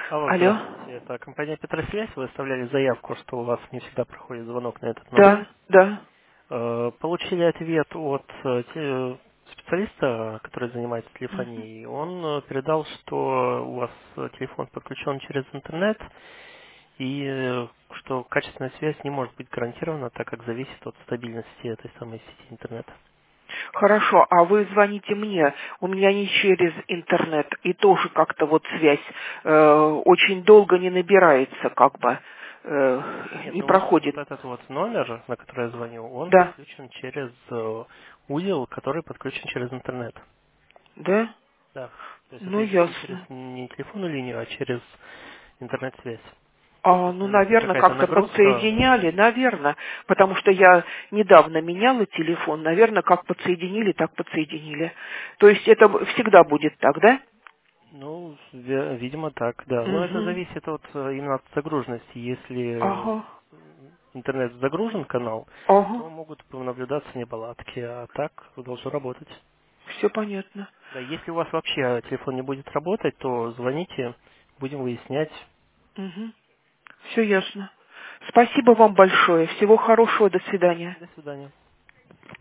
Алло, Алло? здравствуйте. Это компания Петросвязь. Вы оставляли заявку, что у вас не всегда проходит звонок на этот номер. Да, да. Получили ответ от специалиста, который занимается Мгм. телефонией. Он передал, что у вас телефон подключен через интернет и что качественная связь не может быть гарантирована, так как зависит от стабильности этой самой сети интернета. Хорошо, а вы звоните мне. У меня не через интернет, и тоже как-то вот связь очень долго не набирается, как бы, Нет, не ну вот проходит. этот вот номер, на который я звоню, он Да, подключен через узел, который подключен через интернет. да? Да. То есть Ну, это идете через ясно. не телефонную линию, а через интернет-связь. А, ну, Соответственно, если наверное, какая-то как-то нагрузка, подсоединяли, наверное, потому что я недавно меняла телефон, наверное, как подсоединили, так подсоединили. То есть это всегда будет так, да? ну, видимо, так, да. Но это Угу. зависит от именно от загруженности. Если Ага, интернет загружен канал, ага. то могут наблюдаться неполадки, а так должно работать. Все понятно. Да, если у вас вообще телефон не будет работать, то звоните, будем выяснять. Угу. Все ясно. Спасибо вам большое. Всего хорошего. До свидания. До свидания.